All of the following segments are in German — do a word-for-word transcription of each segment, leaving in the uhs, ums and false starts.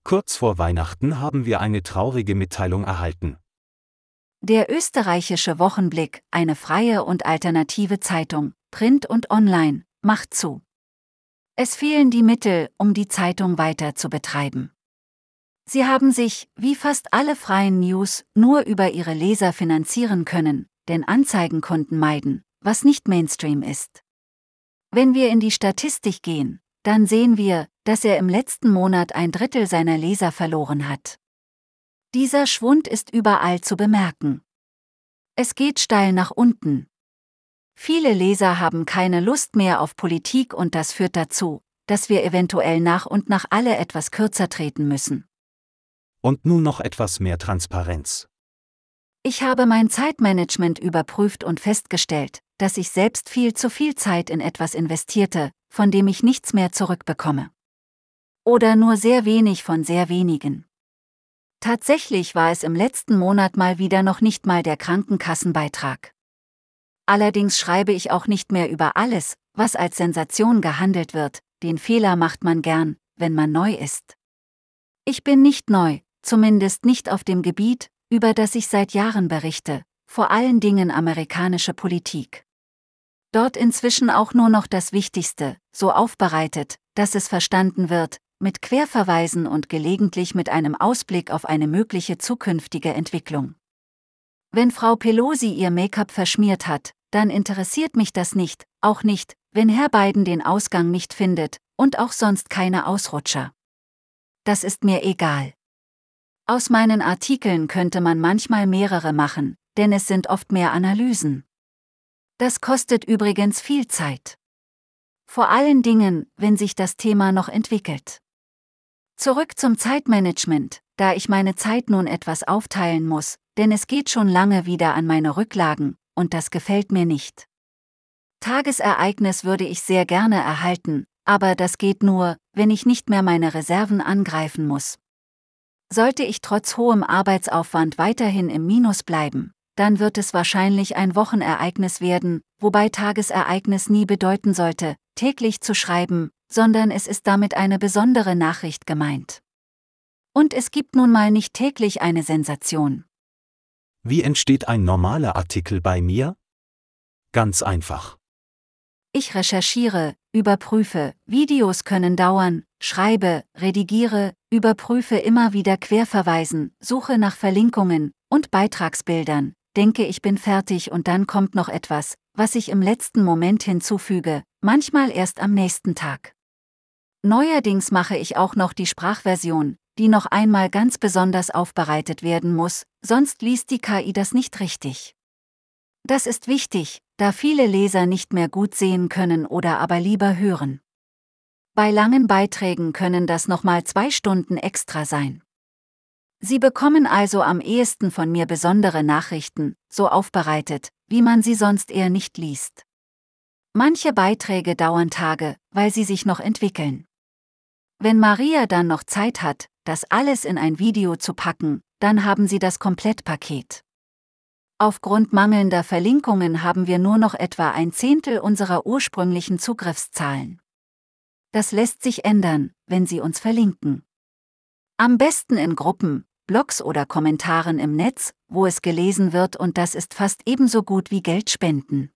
Kurz vor Weihnachten haben wir eine traurige Mitteilung erhalten. Der österreichische Wochenblick, eine freie und alternative Zeitung, Print und Online, macht zu. Es fehlen die Mittel, um die Zeitung weiter zu betreiben. Sie haben sich, wie fast alle freien News, nur über ihre Leser finanzieren können, denn Anzeigenkunden meiden, was nicht Mainstream ist. Wenn wir in die Statistik gehen, dann sehen wir, dass er im letzten Monat ein Drittel seiner Leser verloren hat. Dieser Schwund ist überall zu bemerken. Es geht steil nach unten. Viele Leser haben keine Lust mehr auf Politik und das führt dazu, dass wir eventuell nach und nach alle etwas kürzer treten müssen. Und nun noch etwas mehr Transparenz. Ich habe mein Zeitmanagement überprüft und festgestellt, dass ich selbst viel zu viel Zeit in etwas investierte, von dem ich nichts mehr zurückbekomme. Oder nur sehr wenig von sehr wenigen. Tatsächlich war es im letzten Monat mal wieder noch nicht mal der Krankenkassenbeitrag. Allerdings schreibe ich auch nicht mehr über alles, was als Sensation gehandelt wird, den Fehler macht man gern, wenn man neu ist. Ich bin nicht neu, zumindest nicht auf dem Gebiet, über das ich seit Jahren berichte, vor allen Dingen amerikanische Politik. Dort inzwischen auch nur noch das Wichtigste, so aufbereitet, dass es verstanden wird, mit Querverweisen und gelegentlich mit einem Ausblick auf eine mögliche zukünftige Entwicklung. Wenn Frau Pelosi ihr Make-up verschmiert hat, dann interessiert mich das nicht, auch nicht, wenn Herr Biden den Ausgang nicht findet, und auch sonst keine Ausrutscher. Das ist mir egal. Aus meinen Artikeln könnte man manchmal mehrere machen, denn es sind oft mehr Analysen. Das kostet übrigens viel Zeit. Vor allen Dingen, wenn sich das Thema noch entwickelt. Zurück zum Zeitmanagement, da ich meine Zeit nun etwas aufteilen muss, denn es geht schon lange wieder an meine Rücklagen, und das gefällt mir nicht. Tagesereignis würde ich sehr gerne erhalten, aber das geht nur, wenn ich nicht mehr meine Reserven angreifen muss. Sollte ich trotz hohem Arbeitsaufwand weiterhin im Minus bleiben, dann wird es wahrscheinlich ein Wochenereignis werden, wobei Tagesereignis nie bedeuten sollte, täglich zu schreiben, sondern es ist damit eine besondere Nachricht gemeint. Und es gibt nun mal nicht täglich eine Sensation. Wie entsteht ein normaler Artikel bei mir? Ganz einfach. Ich recherchiere, überprüfe, Videos können dauern, schreibe, redigiere, überprüfe immer wieder Querverweisen, suche nach Verlinkungen und Beitragsbildern, denke ich bin fertig und dann kommt noch etwas, was ich im letzten Moment hinzufüge, manchmal erst am nächsten Tag. Neuerdings mache ich auch noch die Sprachversion, die noch einmal ganz besonders aufbereitet werden muss, sonst liest die K I das nicht richtig. Das ist wichtig, da viele Leser nicht mehr gut sehen können oder aber lieber hören. Bei langen Beiträgen können das nochmal zwei Stunden extra sein. Sie bekommen also am ehesten von mir besondere Nachrichten, so aufbereitet, wie man sie sonst eher nicht liest. Manche Beiträge dauern Tage, weil sie sich noch entwickeln. Wenn Maria dann noch Zeit hat, das alles in ein Video zu packen, dann haben sie das Komplettpaket. Aufgrund mangelnder Verlinkungen haben wir nur noch etwa ein Zehntel unserer ursprünglichen Zugriffszahlen. Das lässt sich ändern, wenn Sie uns verlinken. Am besten in Gruppen, Blogs oder Kommentaren im Netz, wo es gelesen wird, und das ist fast ebenso gut wie Geld spenden.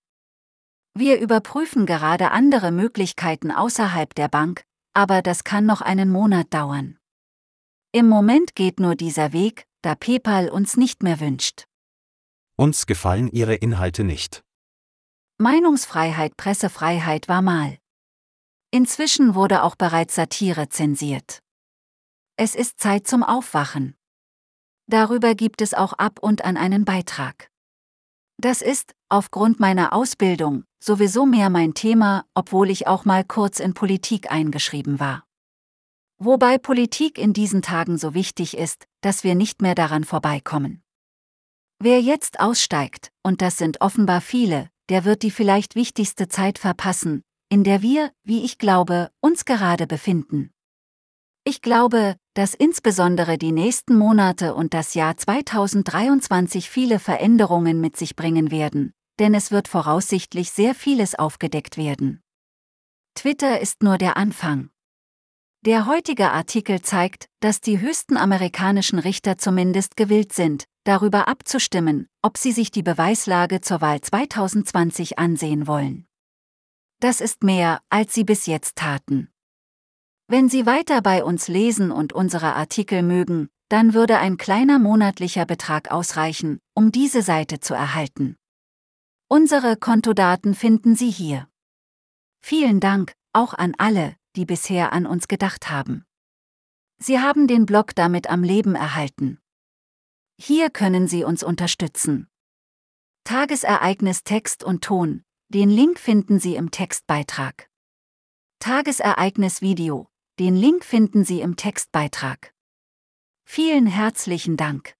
Wir überprüfen gerade andere Möglichkeiten außerhalb der Bank, aber das kann noch einen Monat dauern. Im Moment geht nur dieser Weg, da PayPal uns nicht mehr wünscht. Uns gefallen Ihre Inhalte nicht. Meinungsfreiheit, Pressefreiheit war mal. Inzwischen wurde auch bereits Satire zensiert. Es ist Zeit zum Aufwachen. Darüber gibt es auch ab und an einen Beitrag. Das ist, aufgrund meiner Ausbildung, sowieso mehr mein Thema, obwohl ich auch mal kurz in Politik eingeschrieben war. Wobei Politik in diesen Tagen so wichtig ist, dass wir nicht mehr daran vorbeikommen. Wer jetzt aussteigt, und das sind offenbar viele, der wird die vielleicht wichtigste Zeit verpassen, in der wir, wie ich glaube, uns gerade befinden. Ich glaube, dass insbesondere die nächsten Monate und das Jahr zweitausenddreiundzwanzig viele Veränderungen mit sich bringen werden, denn es wird voraussichtlich sehr vieles aufgedeckt werden. Twitter ist nur der Anfang. Der heutige Artikel zeigt, dass die höchsten amerikanischen Richter zumindest gewillt sind, darüber abzustimmen, ob sie sich die Beweislage zur Wahl zweitausendzwanzig ansehen wollen. Das ist mehr, als sie bis jetzt taten. Wenn Sie weiter bei uns lesen und unsere Artikel mögen, dann würde ein kleiner monatlicher Betrag ausreichen, um diese Seite zu erhalten. Unsere Kontodaten finden Sie hier. Vielen Dank, auch an alle, die bisher an uns gedacht haben. Sie haben den Blog damit am Leben erhalten. Hier können Sie uns unterstützen. Tagesereignis Text und Ton, den Link finden Sie im Textbeitrag. Tagesereignis Video, den Link finden Sie im Textbeitrag. Vielen herzlichen Dank.